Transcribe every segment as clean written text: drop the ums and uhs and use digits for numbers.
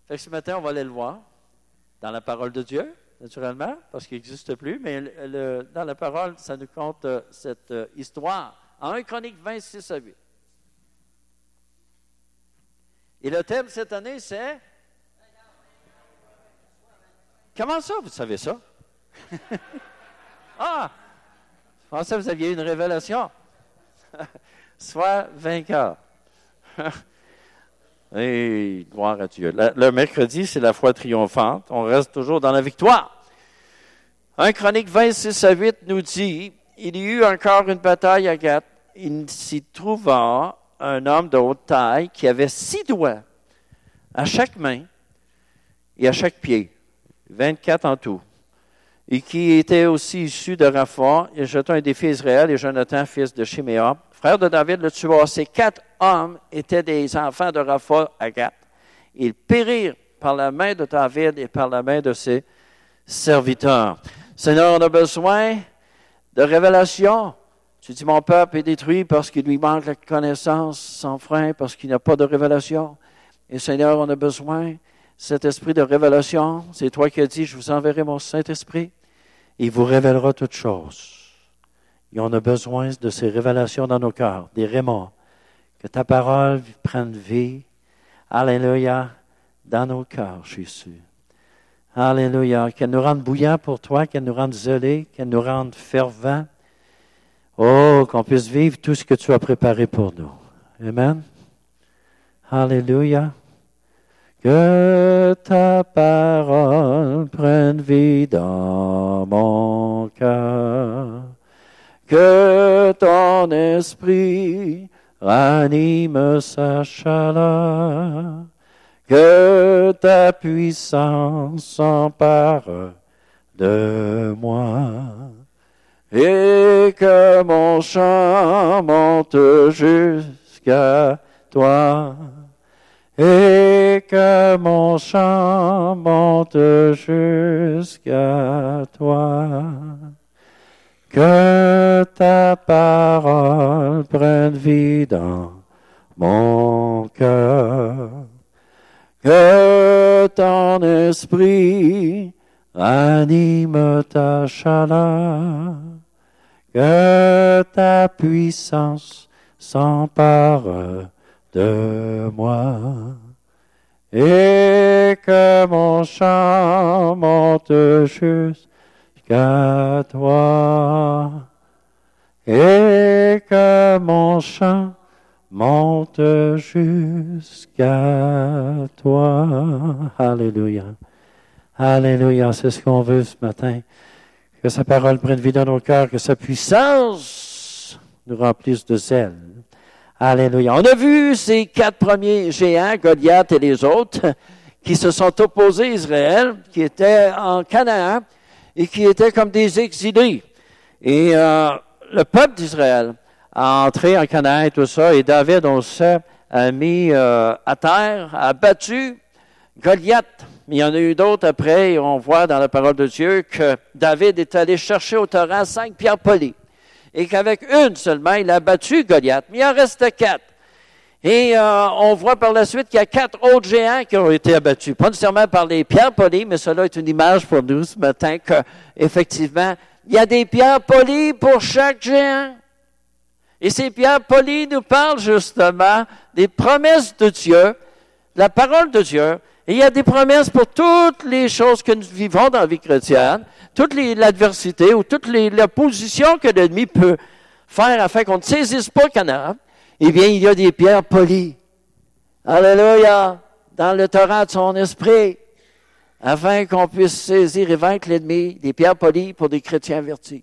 Fait que ce matin, on va aller le voir dans la parole de Dieu, naturellement, parce qu'il n'existe plus, mais dans la parole, ça nous conte cette histoire. En 1 Chronique 26 à 8. Et le thème cette année, c'est... Comment ça, vous savez ça? Ah! Je pensais que vous aviez une révélation. Sois vainqueur. Et gloire à Dieu. Le mercredi, c'est la foi triomphante. On reste toujours dans la victoire. 1 Chronique 26 à 8 nous dit, il y eut encore une bataille à Gath. Il s'y trouva un homme de haute taille qui avait 6 doigts à chaque main et à chaque pied, 24 en tout, et qui était aussi issu de Rapha. Il jeta un défi à Israël et Jonathan, fils de Shiméa, frère de David, le tua. Ces 4 hommes étaient des enfants de Rapha à Gath. Ils périrent par la main de David et par la main de ses serviteurs. Seigneur, on a besoin de révélation. Tu dis, mon peuple est détruit parce qu'il lui manque la connaissance sans frein, parce qu'il n'y a pas de révélation. Et Seigneur, on a besoin de cet esprit de révélation. C'est toi qui as dit, je vous enverrai mon Saint-Esprit. Il vous révélera toutes choses. Et on a besoin de ces révélations dans nos cœurs, des rémons. Que ta parole prenne vie. Alléluia. Dans nos cœurs, Jésus. Alléluia. Qu'elle nous rende bouillants pour toi, qu'elle nous rende zélés, qu'elle nous rende fervents. Oh, qu'on puisse vivre tout ce que tu as préparé pour nous. Amen. Alléluia. Que ta parole prenne vie dans mon cœur. Que ton esprit ranime sa chaleur. Que ta puissance s'empare de moi. Et que mon chant monte jusqu'à toi. Et que mon chant monte jusqu'à toi. Que ta parole prenne vie dans mon cœur. Que ton esprit ranime ta chaleur. Que ta puissance s'empare de moi. Et que mon chant monte jusqu'à toi. Et que mon chant monte jusqu'à toi. Alléluia. Alléluia. C'est ce qu'on veut ce matin. Que sa parole prenne vie dans nos cœurs, que sa puissance nous remplisse de zèle. Alléluia. On a vu ces 4 premiers géants, Goliath et les autres, qui se sont opposés à Israël, qui étaient en Canaan et qui étaient comme des exilés. Et le peuple d'Israël a entré en Canaan et tout ça, et David, on le sait, a mis à terre, a battu Goliath. Mais il y en a eu d'autres après, et on voit dans la parole de Dieu que David est allé chercher au torrent 5 pierres polies. Et qu'avec une seulement, il a battu Goliath. Mais il en reste 4. Et on voit par la suite qu'il y a 4 autres géants qui ont été abattus. Pas nécessairement par les pierres polies, mais cela est une image pour nous ce matin qu'effectivement, il y a des pierres polies pour chaque géant. Et ces pierres polies nous parlent justement des promesses de Dieu, de la parole de Dieu. Et il y a des promesses pour toutes les choses que nous vivons dans la vie chrétienne, toute l'adversité ou toute l'opposition que l'ennemi peut faire afin qu'on ne saisisse pas Canaan. Eh bien, il y a des pierres polies. Alléluia! Dans le torrent de son esprit, afin qu'on puisse saisir et vaincre l'ennemi, des pierres polies pour des chrétiens avertis.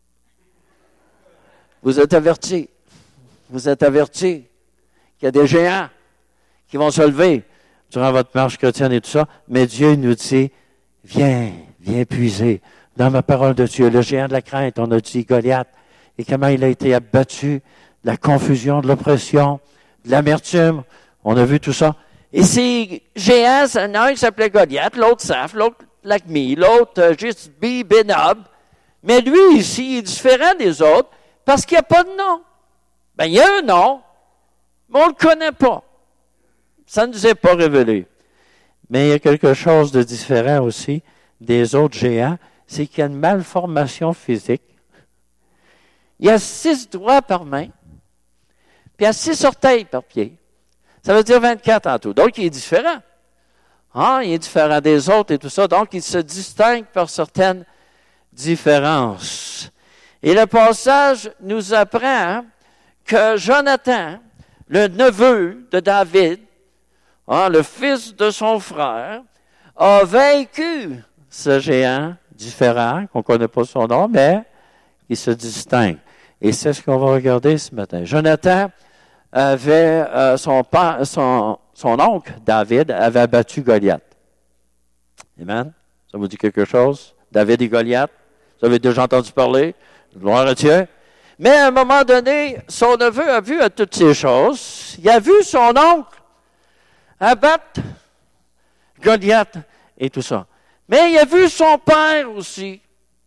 Vous êtes avertis. Vous êtes avertis qu'il y a des géants qui vont se lever durant votre marche chrétienne et tout ça, mais Dieu nous dit, viens puiser dans ma parole de Dieu. Le géant de la crainte, on a dit Goliath, et comment il a été abattu, de la confusion, de l'oppression, de l'amertume, on a vu tout ça. Et ces géants, il y en a un qui s'appelait Goliath, l'autre Saph, l'autre Lachmi, l'autre Jisbi Benob, mais lui ici, il est différent des autres, parce qu'il n'y a pas de nom. Ben, il y a un nom, mais on ne le connaît pas. Ça ne nous est pas révélé. Mais il y a quelque chose de différent aussi des autres géants, c'est qu'il y a une malformation physique. Il y a 6 doigts par main, puis il y a 6 orteils par pied. Ça veut dire 24 en tout. Donc, il est différent. Il est différent des autres et tout ça. Donc, il se distingue par certaines différences. Et le passage nous apprend que Jonathan, le neveu de David, le fils de son frère, a vaincu ce géant différent, qu'on ne connaît pas son nom, mais il se distingue. Et c'est ce qu'on va regarder ce matin. Jonathan avait, son oncle, David, avait battu Goliath. Amen? Ça vous dit quelque chose? David et Goliath? Vous avez déjà entendu parler? Gloire à Dieu. Mais à un moment donné, son neveu a vu à toutes ces choses. Il a vu son oncle abattre Goliath et tout ça. Mais il a vu son père aussi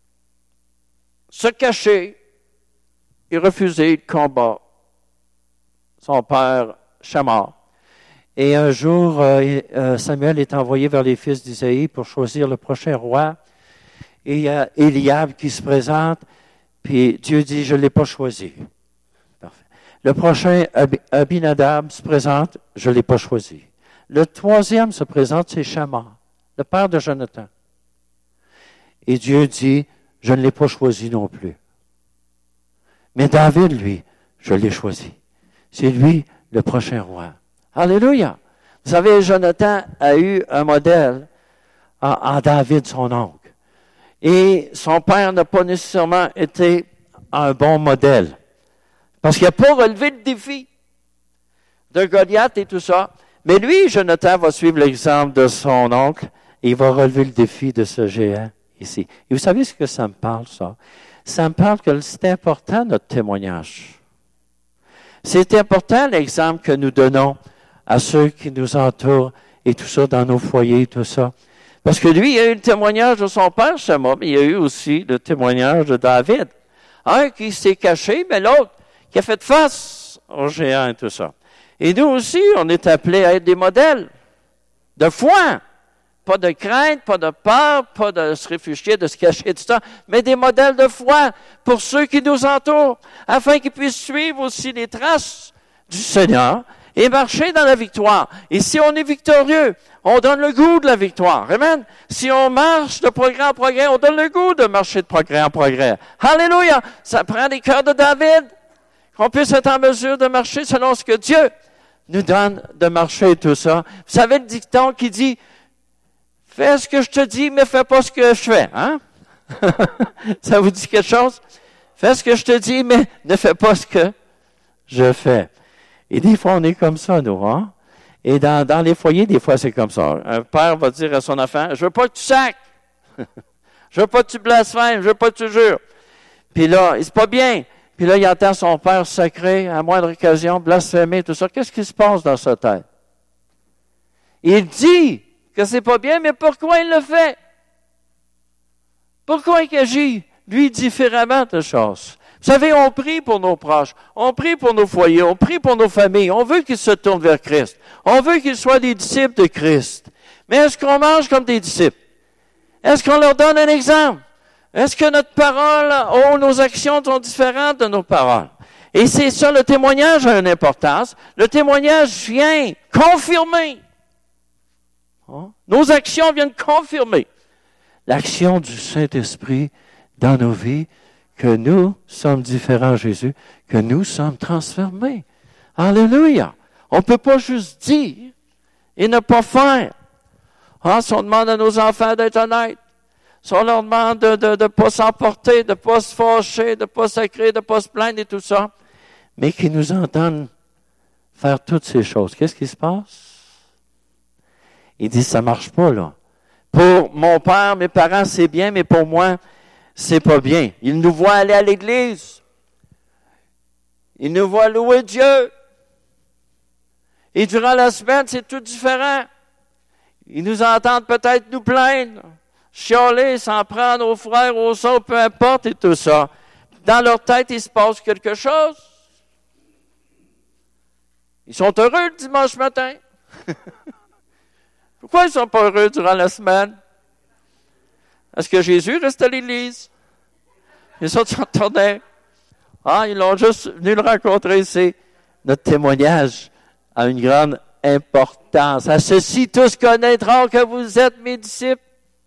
se cacher et refuser le combat. Son père, Shammah. Et un jour, Samuel est envoyé vers les fils d'Isaïe pour choisir le prochain roi. Et il y a Eliab qui se présente, puis Dieu dit, je ne l'ai pas choisi. Parfait. Le prochain, Abinadab, se présente, je ne l'ai pas choisi. Le troisième se présente, c'est Shammah, le père de Jonathan. Et Dieu dit, je ne l'ai pas choisi non plus. Mais David, lui, je l'ai choisi. C'est lui le prochain roi. Alléluia! Vous savez, Jonathan a eu un modèle en David, son oncle. Et son père n'a pas nécessairement été un bon modèle. Parce qu'il n'a pas relevé le défi de Goliath et tout ça. Mais lui, Jonathan, va suivre l'exemple de son oncle et il va relever le défi de ce géant ici. Et vous savez ce que ça me parle, ça? Ça me parle que c'est important, notre témoignage. C'est important l'exemple que nous donnons à ceux qui nous entourent et tout ça, dans nos foyers, tout ça. Parce que lui, il a eu le témoignage de son père, Shammah, mais il a eu aussi le témoignage de David. Un qui s'est caché, mais l'autre qui a fait face au géant et tout ça. Et nous aussi, on est appelés à être des modèles de foi. Pas de crainte, pas de peur, pas de se réfugier, de se cacher, tout ça, mais des modèles de foi pour ceux qui nous entourent, afin qu'ils puissent suivre aussi les traces du Seigneur et marcher dans la victoire. Et si on est victorieux, on donne le goût de la victoire. Amen. Si on marche de progrès en progrès, on donne le goût de marcher de progrès en progrès. Alléluia. Ça prend des cœurs de David, qu'on puisse être en mesure de marcher selon ce que Dieu nous donne de marcher et tout ça. Vous savez le dicton qui dit, fais ce que je te dis, mais fais pas ce que je fais. Hein? Ça vous dit quelque chose? Fais ce que je te dis, mais ne fais pas ce que je fais. Et des fois, on est comme ça, nous. Hein? Et dans les foyers, des fois, c'est comme ça. Un père va dire à son enfant, je veux pas que tu sacres. Je veux pas que tu blasphèmes. Je veux pas que tu jures. Puis là, c'est pas bien. Puis là, il entend son père sacrer, à moindre occasion, blasphémer, tout ça. Qu'est-ce qui se passe dans sa tête? Il dit que c'est pas bien, mais pourquoi il le fait? Pourquoi il agit, lui, différemment de choses? Vous savez, on prie pour nos proches, on prie pour nos foyers, on prie pour nos familles, on veut qu'ils se tournent vers Christ, on veut qu'ils soient des disciples de Christ. Mais est-ce qu'on mange comme des disciples? Est-ce qu'on leur donne un exemple? Est-ce que notre parole ou nos actions sont différentes de nos paroles? Et c'est ça, le témoignage a une importance. Le témoignage vient confirmer. Nos actions viennent confirmer l'action du Saint-Esprit dans nos vies, que nous sommes différents, Jésus, que nous sommes transformés. Alléluia! On ne peut pas juste dire et ne pas faire. Si on demande à nos enfants d'être honnêtes, si on leur demande de ne pas s'emporter, de ne pas se fâcher, de ne pas sacrer, de ne pas se plaindre et tout ça, mais qu'ils nous entendent faire toutes ces choses, qu'est-ce qui se passe? Il dit, ça marche pas, là. Pour mon père, mes parents, c'est bien, mais pour moi, c'est pas bien. Ils nous voient aller à l'église. Ils nous voient louer Dieu. Et durant la semaine, c'est tout différent. Ils nous entendent peut-être nous plaindre, chialer, s'en prendre aux frères, aux sœurs, peu importe, et tout ça. Dans leur tête, il se passe quelque chose. Ils sont heureux le dimanche matin. Pourquoi ils ne sont pas heureux durant la semaine? Est-ce que Jésus reste à l'église? Les autres sont retournés. Ah, ils l'ont juste venu le rencontrer. C'est notre témoignage a une grande importance. À ceci, tous connaîtront que vous êtes mes disciples.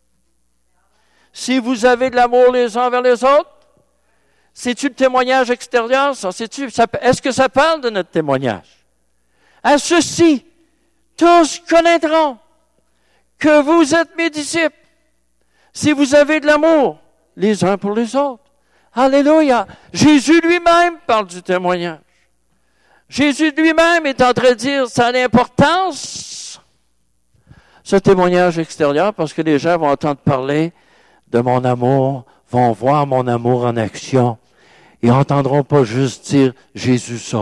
Si vous avez de l'amour les uns envers les autres, c'est-tu le témoignage extérieur, ça? Est-ce que ça parle de notre témoignage? À ceci, tous connaîtront que vous êtes mes disciples. Si vous avez de l'amour les uns pour les autres. Alléluia! Jésus lui-même parle du témoignage. Jésus lui-même est en train de dire ça a l'importance, ce témoignage extérieur, parce que les gens vont entendre parler de mon amour, vont voir mon amour en action. Ils n'entendront pas juste dire « Jésus sauve ».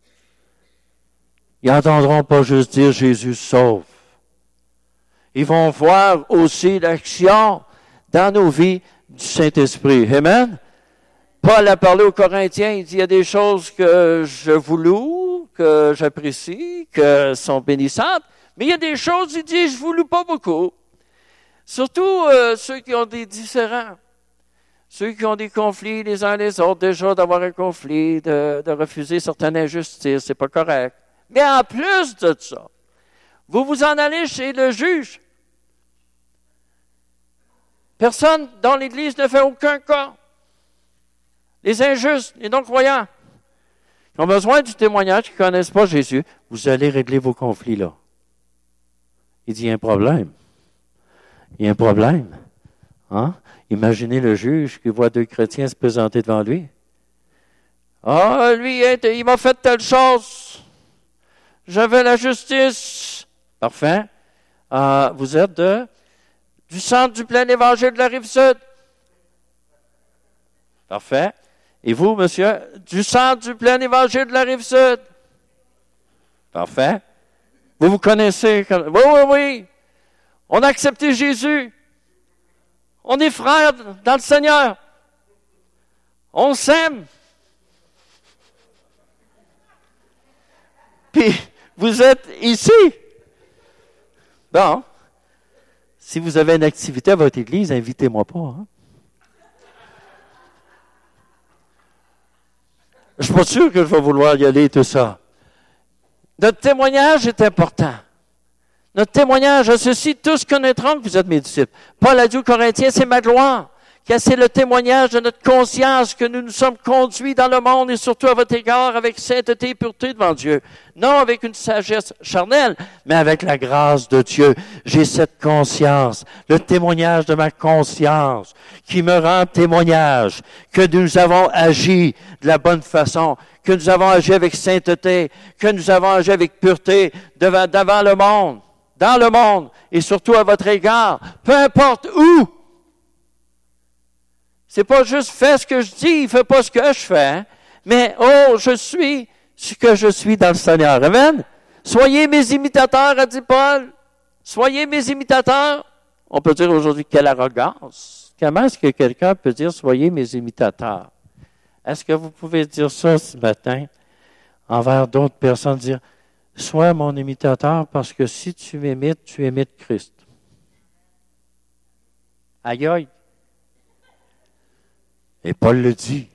Ils n'entendront pas juste dire « Jésus sauve ». Ils vont voir aussi l'action dans nos vies du Saint-Esprit. Amen? Paul a parlé aux Corinthiens, il dit, il y a des choses que je vous loue, que j'apprécie, que sont bénissantes, mais il y a des choses, il dit, je vous loue pas beaucoup. Surtout ceux qui ont des différends, ceux qui ont des conflits les uns les autres, déjà d'avoir un conflit, de refuser certaines injustices, c'est pas correct. Mais en plus de ça, vous vous en allez chez le juge. Personne dans l'Église ne fait aucun cas. Les injustes, les non-croyants, qui ont besoin du témoignage, qui ne connaissent pas Jésus, vous allez régler vos conflits là. Il dit, il y a un problème. Il y a un problème. Hein? Imaginez le juge qui voit deux chrétiens se présenter devant lui. Ah, lui, il m'a fait telle chose. J'avais la justice. Parfait. Vous êtes du centre du plein évangile de la Rive-Sud. Parfait. Et vous, monsieur, du centre du plein évangile de la Rive-Sud. Parfait. Vous vous connaissez. Oui. On a accepté Jésus. On est frères dans le Seigneur. On s'aime. Puis, vous êtes ici. Bon. Si vous avez une activité à votre église, invitez-moi pas. Hein? Je suis pas sûr que je vais vouloir y aller, tout ça. Notre témoignage est important. Notre témoignage, à ceci, tous connaîtront que vous êtes mes disciples. Paul a dit aux Corinthiens, c'est ma gloire, car c'est le témoignage de notre conscience que nous nous sommes conduits dans le monde et surtout à votre égard avec sainteté et pureté devant Dieu. Non avec une sagesse charnelle, mais avec la grâce de Dieu. J'ai cette conscience, le témoignage de ma conscience qui me rend témoignage que nous avons agi de la bonne façon, que nous avons agi avec sainteté, que nous avons agi avec pureté devant le monde, dans le monde et surtout à votre égard, peu importe où. C'est pas juste fais ce que je dis, fais pas ce que je fais, mais je suis ce que je suis dans le Seigneur. Amen? Soyez mes imitateurs, a dit Paul. Soyez mes imitateurs. On peut dire aujourd'hui quelle arrogance. Comment est-ce que quelqu'un peut dire soyez mes imitateurs? Est-ce que vous pouvez dire ça ce matin envers d'autres personnes, dire sois mon imitateur parce que si tu m'imites, tu imites Christ. Aïe aïe. Et Paul le dit.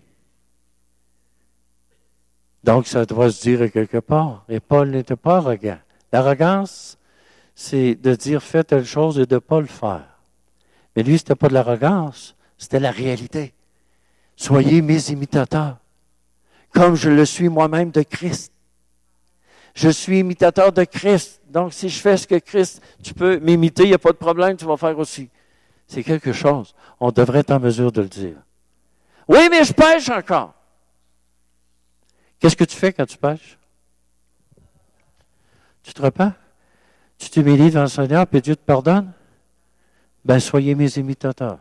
Donc, ça doit se dire quelque part. Et Paul n'était pas arrogant. L'arrogance, c'est de dire fais telle chose et de ne pas le faire. Mais lui, c'était pas de l'arrogance, c'était la réalité. Soyez mes imitateurs, comme je le suis moi-même de Christ. Je suis imitateur de Christ. Donc, si je fais ce que Christ, tu peux m'imiter, il n'y a pas de problème, tu vas faire aussi. C'est quelque chose. On devrait être en mesure de le dire. Oui, mais je pêche encore. Qu'est-ce que tu fais quand tu pêches? Tu te repens? Tu t'humilies devant le Seigneur, puis Dieu te pardonne? Ben, soyez mes imitateurs.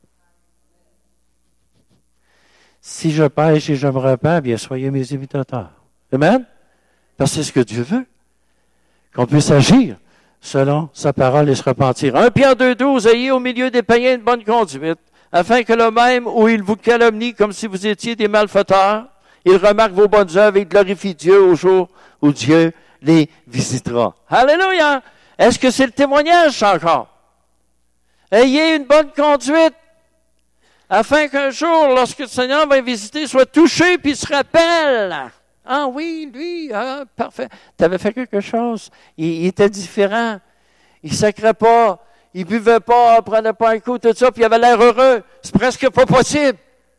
Si je pêche et je me repens, bien, soyez mes imitateurs. Amen? Parce que c'est ce que Dieu veut. Qu'on puisse agir selon sa parole et se repentir. 1 Pierre 2,12, ayez au milieu des païens une bonne conduite, afin que le même où il vous calomnie comme si vous étiez des malfaiteurs, il remarque vos bonnes œuvres et glorifie Dieu au jour où Dieu les visitera. Alléluia! Est-ce que c'est le témoignage encore? Ayez une bonne conduite, afin qu'un jour, lorsque le Seigneur va visiter, soit touché puis se rappelle. Ah oui, lui, parfait. Tu avais fait quelque chose. Il était différent. Il ne sacrait pas. Il buvait pas, prenait pas un coup, tout ça, puis il avait l'air heureux. C'est presque pas possible.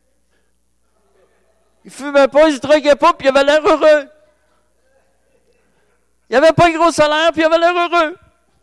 Il fumait pas, il se droguait pas, puis il avait l'air heureux. Il avait pas un gros salaire, puis il avait l'air heureux.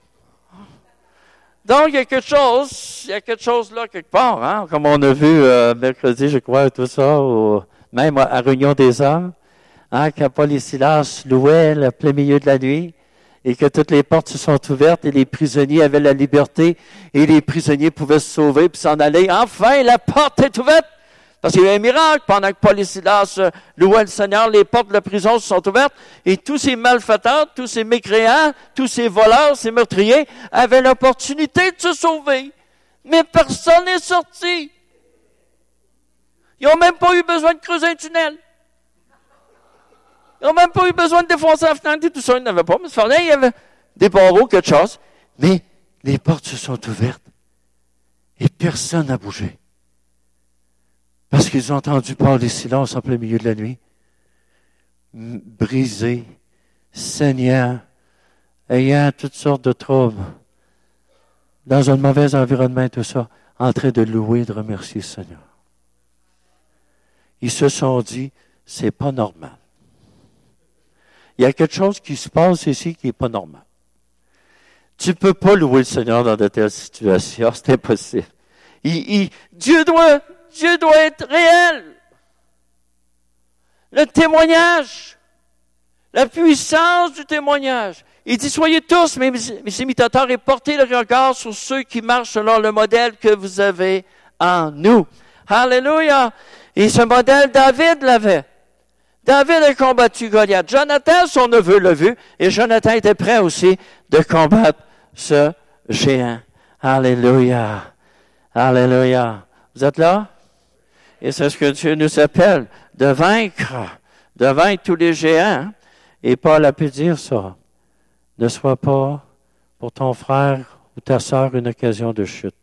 Donc, il y a quelque chose là quelque part, hein, comme on a vu mercredi, je crois, tout ça, même à Réunion des Hommes, hein, quand Paul et Silas louaient le plein milieu de la nuit, et que toutes les portes se sont ouvertes, et les prisonniers avaient la liberté, et les prisonniers pouvaient se sauver, puis s'en aller. Enfin, la porte est ouverte! Parce qu'il y a eu un miracle, pendant que Paul et Silas louaient le Seigneur, les portes de la prison se sont ouvertes, et tous ces malfaiteurs, tous ces mécréants, tous ces voleurs, ces meurtriers, avaient l'opportunité de se sauver. Mais personne n'est sorti. Ils n'ont même pas eu besoin de creuser un tunnel. Ils n'ont même pas eu besoin de défoncer la fenêtre et tout ça. Ils n'avaient pas, mais il y avait des barreaux, quelque chose. Mais les portes se sont ouvertes, et personne n'a bougé. Parce qu'ils ont entendu Paul et Silas en plein milieu de la nuit, brisés, saignants, ayant toutes sortes de troubles, dans un mauvais environnement et tout ça, en train de louer et de remercier le Seigneur. Ils se sont dit, c'est pas normal. Il y a quelque chose qui se passe ici qui n'est pas normal. Tu peux pas louer le Seigneur dans de telles situations, c'est impossible. Dieu doit être réel. Le témoignage, la puissance du témoignage. Il dit, soyez tous mes imitateurs et portez le regard sur ceux qui marchent selon le modèle que vous avez en nous. Alléluia! Et ce modèle, David l'avait. David a combattu Goliath. Jonathan, son neveu, l'a vu, et Jonathan était prêt aussi de combattre ce géant. Alléluia! Alléluia! Vous êtes là? Et c'est ce que Dieu nous appelle, de vaincre tous les géants. Et Paul a pu dire ça. Ne sois pas pour ton frère ou ta sœur une occasion de chute,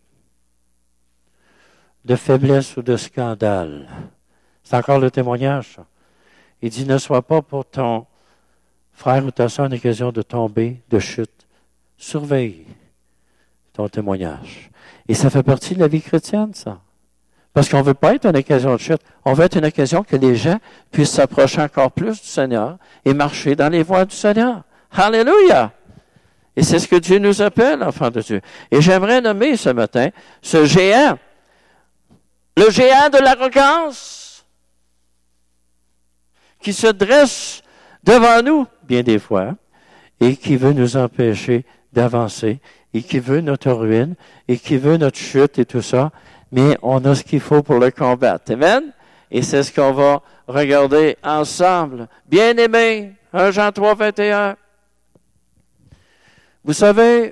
de faiblesse ou de scandale. C'est encore le témoignage, ça. Il dit, ne sois pas pour ton frère ou ta sœur une occasion de tomber, de chute. Surveille ton témoignage. Et ça fait partie de la vie chrétienne, ça. Parce qu'on ne veut pas être une occasion de chute. On veut être une occasion que les gens puissent s'approcher encore plus du Seigneur et marcher dans les voies du Seigneur. Alléluia! Et c'est ce que Dieu nous appelle, enfants de Dieu. Et j'aimerais nommer ce matin ce géant, le géant de l'arrogance, qui se dresse devant nous, bien des fois, et qui veut nous empêcher d'avancer, et qui veut notre ruine, et qui veut notre chute et tout ça. Mais on a ce qu'il faut pour le combattre. Amen? Et c'est ce qu'on va regarder ensemble. Bien-aimés, 1 Jean 3, 21. Vous savez,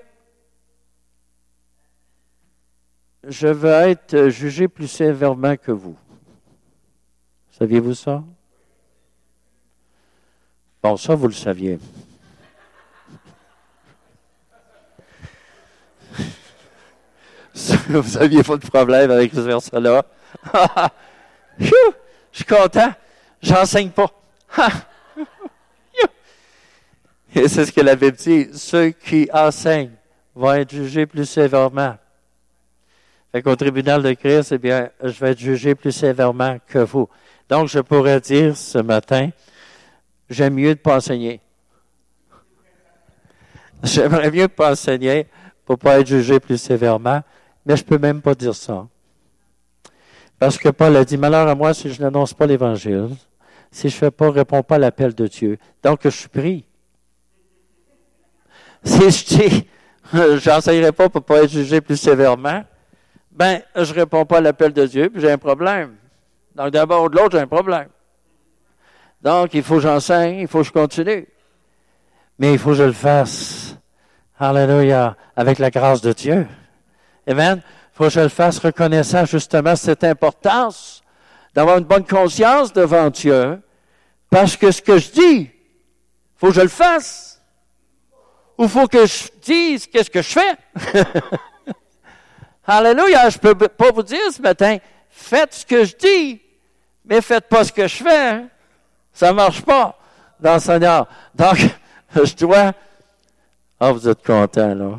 je veux être jugé plus sévèrement que vous. Saviez-vous ça? Bon, ça, vous le saviez. Vous n'aviez pas de problème avec ce verset-là. Je suis content. J'enseigne pas. Et c'est ce que la Bible dit. Ceux qui enseignent vont être jugés plus sévèrement. Fait qu'au tribunal de Christ, eh bien, je vais être jugé plus sévèrement que vous. Donc, je pourrais dire ce matin, j'aime mieux de pas enseigner. J'aimerais mieux pas enseigner pour pas être jugé plus sévèrement. Mais je peux même pas dire ça. Parce que Paul a dit, malheur à moi si je n'annonce pas l'Évangile, si je réponds pas à l'appel de Dieu. Donc, je suis pris. Si je dis, j'enseignerai pas pour pas être jugé plus sévèrement, ben, je réponds pas à l'appel de Dieu, puis j'ai un problème. Donc, d'abord ou de l'autre, j'ai un problème. Donc, il faut que j'enseigne, il faut que je continue. Mais il faut que je le fasse. Alléluia, avec la grâce de Dieu. Amen. Il faut que je le fasse reconnaissant justement cette importance d'avoir une bonne conscience devant Dieu. Parce que ce que je dis, il faut que je le fasse. il faut que je dise qu'est-ce que je fais. Alléluia, je peux pas vous dire ce matin, faites ce que je dis, mais faites pas ce que je fais. Hein? Ça marche pas dans le Seigneur. Donc, je dois... Ah, vous êtes contents, là.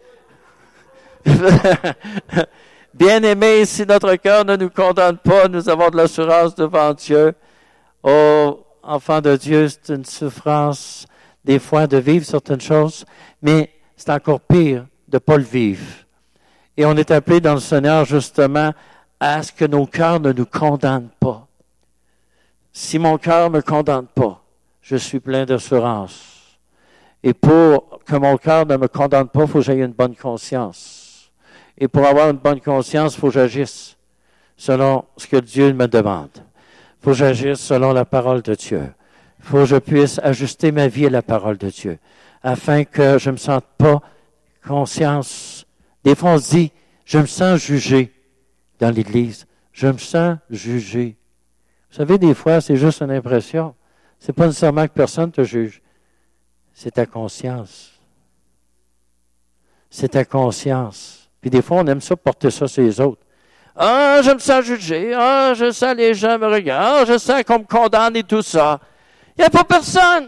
Bien-aimés, si notre cœur ne nous condamne pas, nous avons de l'assurance devant Dieu. Oh, enfants de Dieu, c'est une souffrance, des fois, de vivre certaines choses, mais c'est encore pire de ne pas le vivre. Et on est appelé dans le Seigneur, justement, à ce que nos cœurs ne nous condamnent pas. Si mon cœur ne me condamne pas, je suis plein d'assurance. Et pour que mon cœur ne me condamne pas, il faut que j'aie une bonne conscience. Et pour avoir une bonne conscience, il faut que j'agisse selon ce que Dieu me demande. Il faut que j'agisse selon la parole de Dieu. Il faut que je puisse ajuster ma vie à la parole de Dieu, afin que je ne me sente pas conscience. Des fois, on se dit, je me sens jugé dans l'Église. Je me sens jugé. Vous savez, des fois, c'est juste une impression. C'est pas nécessairement que personne te juge. C'est ta conscience. C'est ta conscience. Puis des fois, on aime ça porter ça sur les autres. Ah, je me sens jugé. Ah, je sens les gens me regardent. Ah, je sens qu'on me condamne et tout ça. Il n'y a pas personne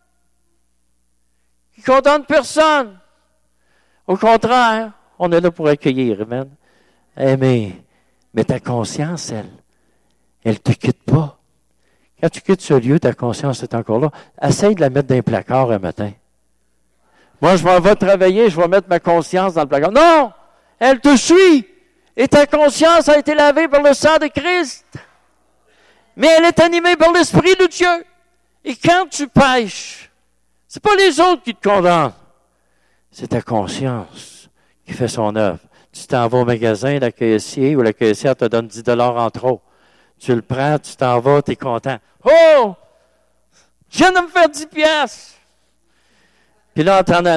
qui condamne personne. Au contraire, on est là pour accueillir, amen. Mais ta conscience, elle ne te quitte pas. Quand tu quittes ce lieu, ta conscience est encore là. Essaye de la mettre dans un placard un matin. Moi, je m'en vais travailler, je vais mettre ma conscience dans le placard. Non! Elle te suit! Et ta conscience a été lavée par le sang de Christ. Mais elle est animée par l'Esprit de Dieu. Et quand tu pêches, c'est pas les autres qui te condamnent. C'est ta conscience qui fait son œuvre. Tu t'en vas au magasin, la caissier ou la caissière te donne 10 $ en trop. Tu le prends, tu t'en vas, tu es content. Oh! Je viens de me faire 10 piastres. Puis là, en t'en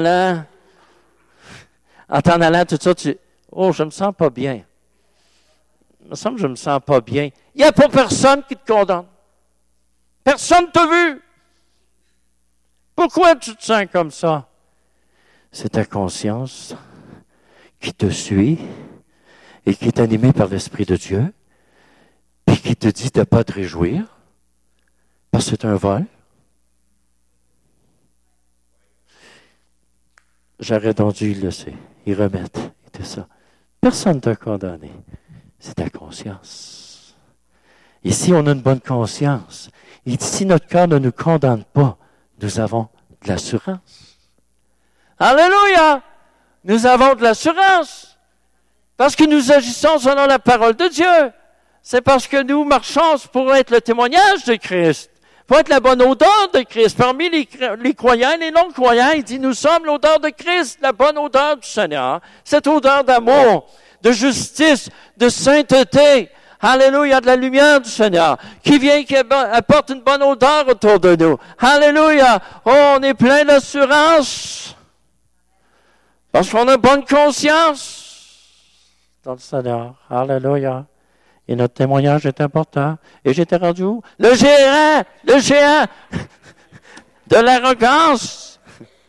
allant, tout ça, oh, je me sens pas bien. Il me semble que je me sens pas bien. Il n'y a pas personne qui te condamne. Personne ne t'a vu. Pourquoi tu te sens comme ça? C'est ta conscience qui te suit et qui est animée par l'Esprit de Dieu, puis qui te dit de ne pas te réjouir, parce que c'est un vol. J'aurais donc dû le laisser, y remettre, et tout ça. Personne ne t'a condamné. C'est ta conscience. Ici, on a une bonne conscience. Et si notre cœur ne nous condamne pas, nous avons de l'assurance. Alléluia! Nous avons de l'assurance. Parce que nous agissons selon la parole de Dieu. C'est parce que nous marchons pour être le témoignage de Christ. Pour être la bonne odeur de Christ. Parmi les croyants et les non-croyants, il dit, nous sommes l'odeur de Christ, la bonne odeur du Seigneur. Cette odeur d'amour, de justice, de sainteté. Alléluia, de la lumière du Seigneur, qui vient, qui apporte une bonne odeur autour de nous. Alléluia, oh, on est plein d'assurance. Parce qu'on a bonne conscience dans le Seigneur. Alléluia. Et notre témoignage est important. Et j'étais rendu où? Le géant de l'arrogance.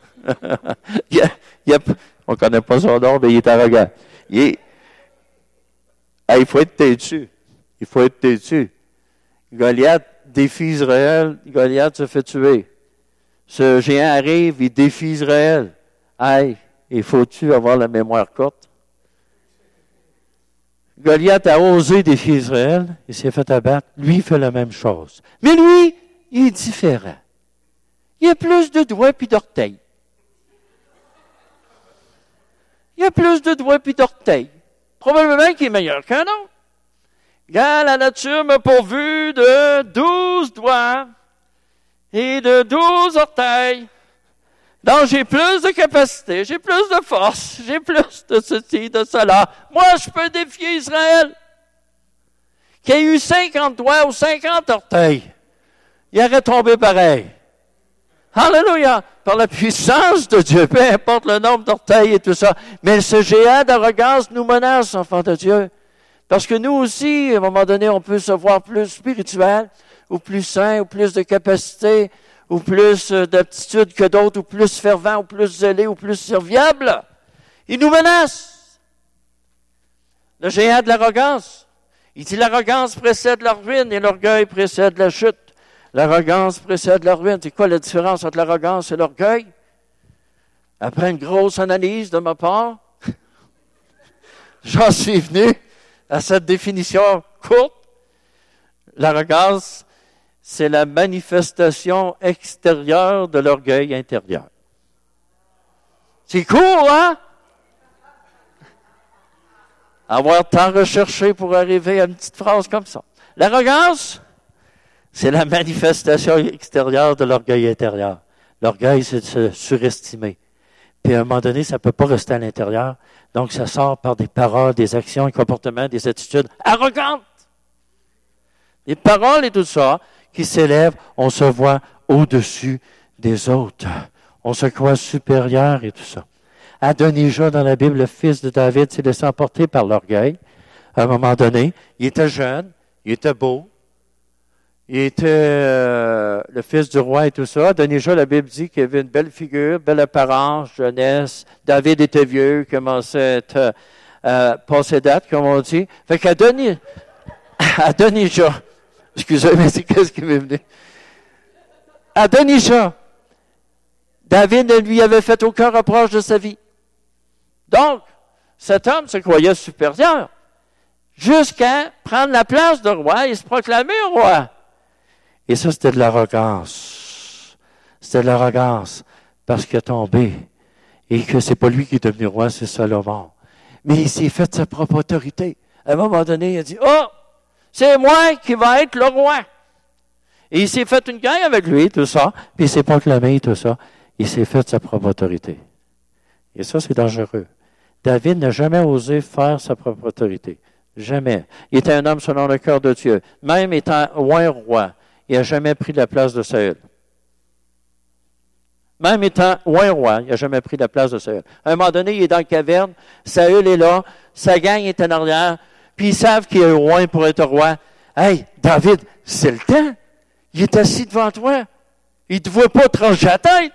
On ne connaît pas son nom, mais il est arrogant. Il faut être têtu. Il faut être têtu. Goliath défie Israël. Goliath se fait tuer. Ce géant arrive, il défie Israël. Hey, il faut-tu avoir la mémoire courte? Goliath a osé défier Israël. Il s'est fait abattre. Lui, il fait la même chose. Mais lui, il est différent. Il a plus de doigts puis d'orteils. Il a plus de doigts puis d'orteils. Probablement qu'il est meilleur qu'un autre. Regarde, la nature m'a pourvu de 12 doigts et de 12 orteils. Donc, j'ai plus de capacité, j'ai plus de force, j'ai plus de ceci, de cela. Moi, je peux défier Israël, qui a eu 50 doigts ou 50 orteils. Il aurait tombé pareil. Alléluia! Par la puissance de Dieu, peu importe le nombre d'orteils et tout ça. Mais ce géant d'arrogance nous menace, enfants de Dieu. Parce que nous aussi, à un moment donné, on peut se voir plus spirituel, ou plus saint, ou plus de capacité, ou plus d'aptitude que d'autres, ou plus fervent, ou plus zélé, ou plus serviable. Il nous menace. Le géant de l'arrogance. Il dit l'arrogance précède la ruine et l'orgueil précède la chute. L'arrogance précède la ruine. C'est quoi la différence entre l'arrogance et l'orgueil? Après une grosse analyse de ma part, j'en suis venu à cette définition courte. L'arrogance, c'est la manifestation extérieure de l'orgueil intérieur. C'est court, hein? Avoir tant recherché pour arriver à une petite phrase comme ça. L'arrogance, c'est la manifestation extérieure de l'orgueil intérieur. L'orgueil, c'est de se surestimer. Puis à un moment donné, ça ne peut pas rester à l'intérieur. Donc, ça sort par des paroles, des actions, des comportements, des attitudes arrogantes. Les paroles et tout ça qui s'élèvent, on se voit au-dessus des autres. On se croit supérieur et tout ça. Adonijah, dans la Bible, le fils de David, s'est laissé emporter par l'orgueil. À un moment donné, il était jeune, il était beau, il était le fils du roi et tout ça. Adonijah, la Bible dit qu'il avait une belle figure, belle apparence, jeunesse. David était vieux, commençait à être passé date, comme on dit. Fait qu'Adonijah, excusez, mais c'est qu'est-ce qui m'est venu? Adonijah, David ne lui avait fait aucun reproche de sa vie. Donc, cet homme se croyait supérieur jusqu'à prendre la place de roi et se proclamer roi. Et ça, c'était de l'arrogance. C'était de l'arrogance parce qu'il est tombé et que c'est pas lui qui est devenu roi, c'est Salomon. Mais il s'est fait sa propre autorité. À un moment donné, il a dit, « Oh, c'est moi qui va être le roi. » Et il s'est fait une gang avec lui, tout ça, puis il s'est proclamé, tout ça. Il s'est fait sa propre autorité. Et ça, c'est dangereux. David n'a jamais osé faire sa propre autorité. Jamais. Il était un homme selon le cœur de Dieu. Même étant roi, il n'a jamais pris la place de Saül. Même étant roi, il n'a jamais pris la place de Saül. À un moment donné, il est dans la caverne, Saül est là, sa gang est en arrière, puis ils savent qu'il est roi pour être roi. Hey, David, c'est le temps. Il est assis devant toi. Il ne te voit pas trancher la tête.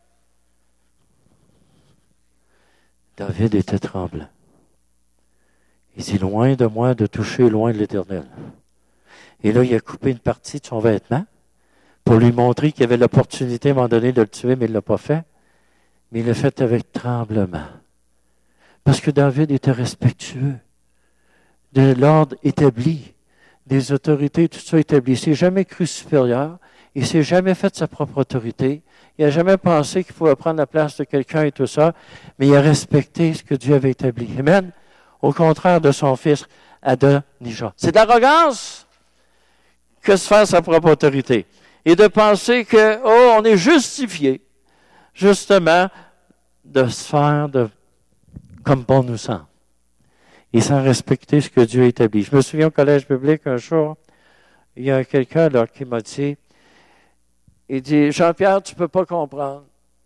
David était tremblant. Il dit, loin de moi de toucher loin de l'Éternel. Et là, il a coupé une partie de son vêtement pour lui montrer qu'il avait l'opportunité à un moment donné de le tuer, mais il ne l'a pas fait. Mais il l'a fait avec tremblement. Parce que David était respectueux de l'ordre établi, des autorités, tout ça établi. Il ne s'est jamais cru supérieur. Il ne s'est jamais fait de sa propre autorité. Il n'a jamais pensé qu'il pouvait prendre la place de quelqu'un et tout ça, mais il a respecté ce que Dieu avait établi. Amen. Au contraire de son fils Adonijah. C'est de l'arrogance que se faire sa propre autorité. Et de penser que, on est justifié, justement, de se faire comme bon nous semble. Et sans respecter ce que Dieu a établi. Je me souviens au collège biblique un jour, il y a quelqu'un là qui m'a dit, il dit, Jean-Pierre, tu ne peux pas comprendre.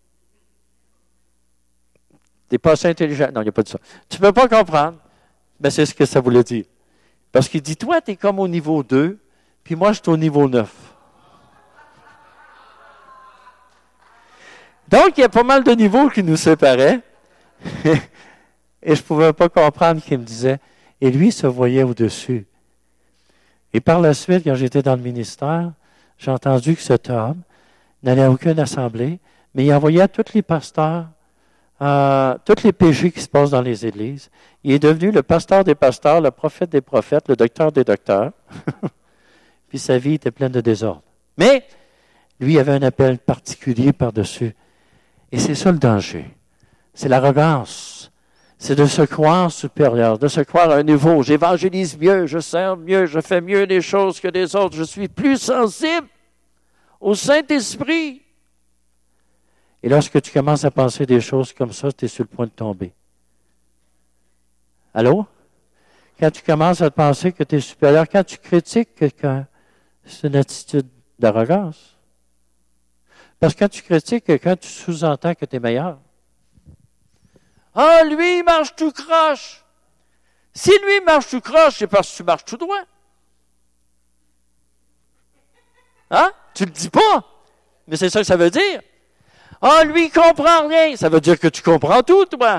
Tu n'es pas assez intelligent. Non, il n'y a pas de ça. Tu ne peux pas comprendre. Mais c'est ce que ça voulait dire. Parce qu'il dit, toi, tu es comme au niveau 2, puis moi, je suis au niveau 9. Donc, il y a pas mal de niveaux qui nous séparaient. Et je ne pouvais pas comprendre qu'il me disait. Et lui, il se voyait au-dessus. Et par la suite, quand j'étais dans le ministère, j'ai entendu que cet homme n'allait à aucune assemblée, mais il envoyait à tous les pasteurs, tous les péchés qui se passent dans les églises. Il est devenu le pasteur des pasteurs, le prophète des prophètes, le docteur des docteurs. Puis sa vie était pleine de désordre. Mais lui avait un appel particulier par-dessus. Et c'est ça le danger. C'est l'arrogance. C'est de se croire supérieur, de se croire à un niveau. J'évangélise mieux, je sers mieux, je fais mieux les choses que les autres. Je suis plus sensible au Saint-Esprit. Et lorsque tu commences à penser des choses comme ça, tu es sur le point de tomber. Allô? Quand tu commences à te penser que tu es supérieur, quand tu critiques quelqu'un, c'est une attitude d'arrogance. Parce que quand tu critiques quelqu'un, tu sous-entends que tu es meilleur. Ah, lui, il marche tout croche. Si lui marche tout croche, c'est parce que tu marches tout droit. Hein? Tu le dis pas. Mais c'est ça que ça veut dire. Ah, lui, il comprend rien. Ça veut dire que tu comprends tout, toi.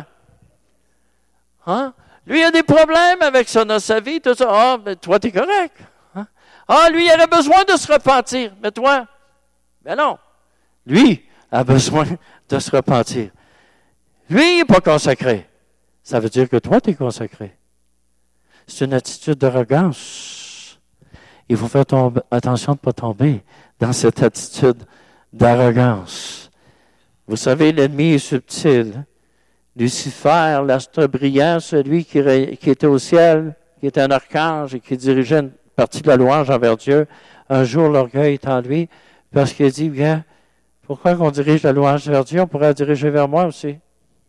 Hein? Lui, il a des problèmes avec ça dans sa vie, tout ça. Ah, mais toi, t'es correct. Hein? Ah, lui, il aurait besoin de se repentir. Mais toi, ben non. Lui a besoin de se repentir. Lui, il n'est pas consacré. Ça veut dire que toi, tu es consacré. C'est une attitude d'arrogance. Il faut faire attention de ne pas tomber dans cette attitude d'arrogance. Vous savez, l'ennemi est subtil. Lucifer, l'astre brillant, celui qui était au ciel, qui était un archange et qui dirigeait une partie de la louange envers Dieu, un jour, l'orgueil est en lui, parce qu'il dit, bien, pourquoi qu'on dirige la louange vers Dieu? On pourrait la diriger vers moi aussi.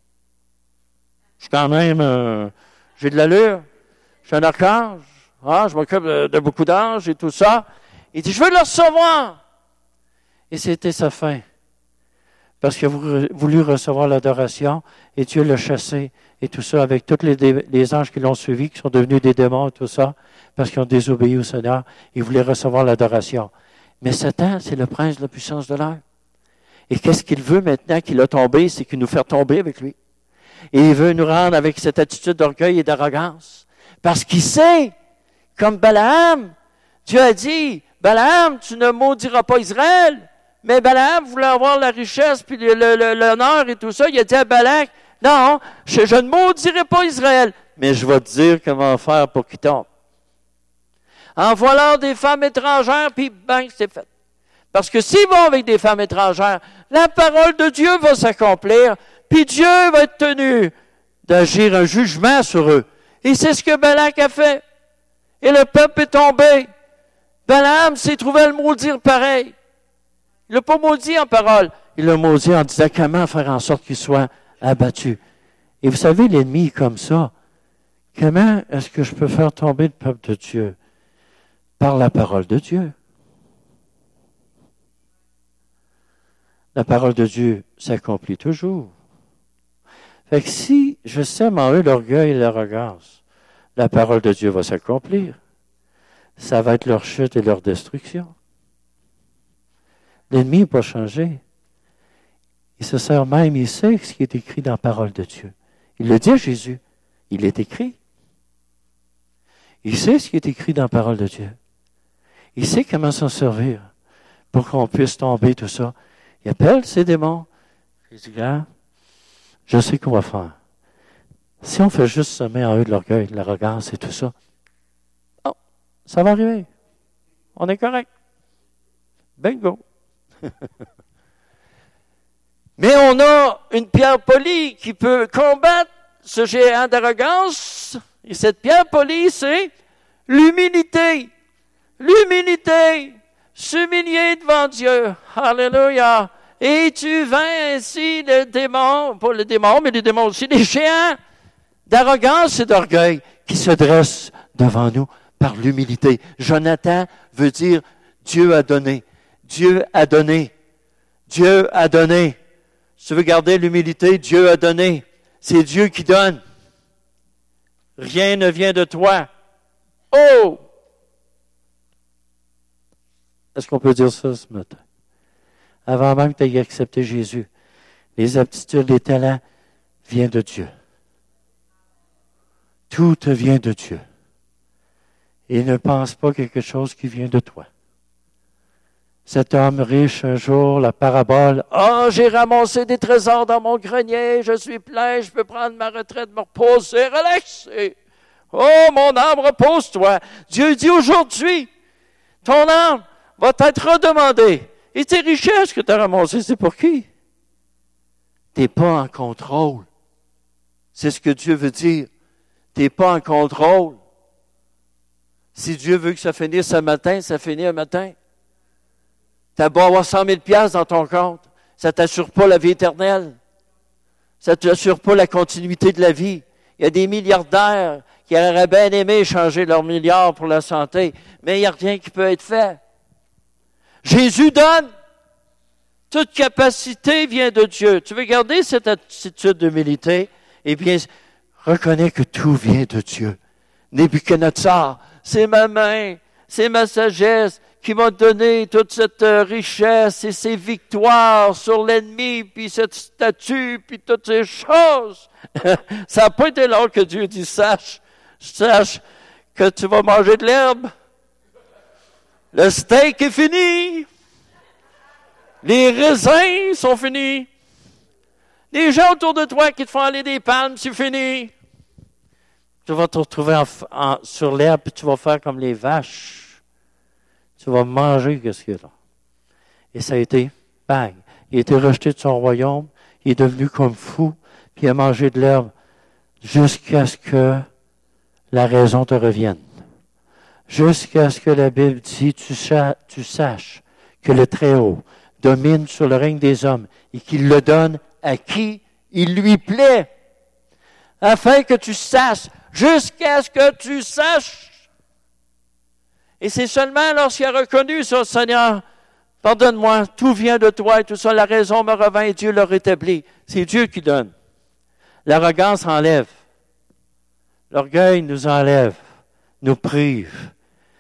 Je suis quand même, j'ai de l'allure. Je suis un archange. Ah, je m'occupe de beaucoup d'anges et tout ça. Il dit, je veux le recevoir. Et c'était sa fin. Parce qu'il a voulu recevoir l'adoration et Dieu l'a chassé et tout ça avec tous les anges qui l'ont suivi, qui sont devenus des démons et tout ça, parce qu'ils ont désobéi au Seigneur. Il voulait recevoir l'adoration. Mais Satan, c'est le prince de la puissance de l'air. Et qu'est-ce qu'il veut maintenant qu'il a tombé? C'est qu'il nous fait tomber avec lui. Et il veut nous rendre avec cette attitude d'orgueil et d'arrogance. Parce qu'il sait, comme Balaam, Dieu a dit, Balaam, tu ne maudiras pas Israël. Mais Balaam voulait avoir la richesse, puis l'honneur et tout ça. Il a dit à Balak, non, je ne maudirai pas Israël, mais je vais te dire comment faire pour qu'il tombe. En volant des femmes étrangères, puis bang, c'est fait. Parce que s'ils vont avec des femmes étrangères, la parole de Dieu va s'accomplir, puis Dieu va être tenu d'agir un jugement sur eux. Et c'est ce que Balak a fait. Et le peuple est tombé. Balaam s'est trouvé à le maudire pareil. Il ne l'a pas maudit en parole. Il l'a maudit en disant comment faire en sorte qu'il soit abattu. Et vous savez, l'ennemi est comme ça. Comment est-ce que je peux faire tomber le peuple de Dieu? Par la parole de Dieu. La parole de Dieu s'accomplit toujours. Fait que si je sème en eux l'orgueil et l'arrogance, la parole de Dieu va s'accomplir. Ça va être leur chute et leur destruction. L'ennemi n'est pas changé. Il se sert même, il sait ce qui est écrit dans la parole de Dieu. Il le dit à Jésus. Il est écrit. Il sait ce qui est écrit dans la parole de Dieu. Il sait comment s'en servir pour qu'on puisse tomber, tout ça. Il appelle ses démons. Il dit, gars, je sais qu'on va faire. Si on fait juste semer en eux de l'orgueil, de l'arrogance et tout ça, oh, ça va arriver. On est correct. Bingo. Mais on a une pierre polie qui peut combattre ce géant d'arrogance. Et cette pierre polie, c'est l'humilité. L'humilité. S'humilier devant Dieu. Alléluia. Et tu vins ainsi les démons, pas les démons, mais les démons aussi, les géants d'arrogance et d'orgueil qui se dressent devant nous par l'humilité. Jonathan veut dire Dieu a donné. Dieu a donné. Dieu a donné. Si tu veux garder l'humilité, Dieu a donné. C'est Dieu qui donne. Rien ne vient de toi. Oh! Est-ce qu'on peut dire ça ce matin? Avant même que tu aies accepté Jésus, les aptitudes, les talents viennent de Dieu. Tout te vient de Dieu. Et ne pense pas quelque chose qui vient de toi. Cet homme riche, un jour, la parabole, « Ah, j'ai ramassé des trésors dans mon grenier, je suis plein, je peux prendre ma retraite, me reposer, relaxer. Oh, mon âme, repose-toi. » Dieu dit aujourd'hui, ton âme va être redemandée. Et tes richesses que tu as ramassées, c'est pour qui? Tu n'es pas en contrôle. C'est ce que Dieu veut dire. Tu n'es pas en contrôle. Si Dieu veut que ça finisse un matin, ça finit un matin. Tu as beau avoir 100 000 $ dans ton compte, ça ne t'assure pas la vie éternelle. Ça ne t'assure pas la continuité de la vie. Il y a des milliardaires qui auraient bien aimé échanger leurs milliards pour la santé, mais il n'y a rien qui peut être fait. Jésus donne. Toute capacité vient de Dieu. Tu veux garder cette attitude d'humilité? Eh bien, reconnais que tout vient de Dieu. Nebuchadnezzar, c'est ma main, c'est ma sagesse qui m'a donné toute cette richesse et ces victoires sur l'ennemi, puis cette statue, puis toutes ces choses. Ça n'a pas été long que Dieu dit, sache que tu vas manger de l'herbe. Le steak est fini. Les raisins sont finis. Les gens autour de toi qui te font aller des palmes, c'est fini. Tu vas te retrouver sur l'herbe, puis tu vas faire comme les vaches. Tu vas manger ce qu'il y a là. Et ça a été, bang, il a été rejeté de son royaume, il est devenu comme fou, puis il a mangé de l'herbe jusqu'à ce que la raison te revienne. Jusqu'à ce que la Bible dit, tu saches que le Très-Haut domine sur le règne des hommes et qu'il le donne à qui il lui plaît, afin que tu saches, jusqu'à ce que tu saches. Et c'est seulement lorsqu'il a reconnu ça, Seigneur, pardonne-moi, tout vient de toi et tout ça, la raison me revint et Dieu l'a rétabli. C'est Dieu qui donne. L'arrogance enlève. L'orgueil nous enlève, nous prive.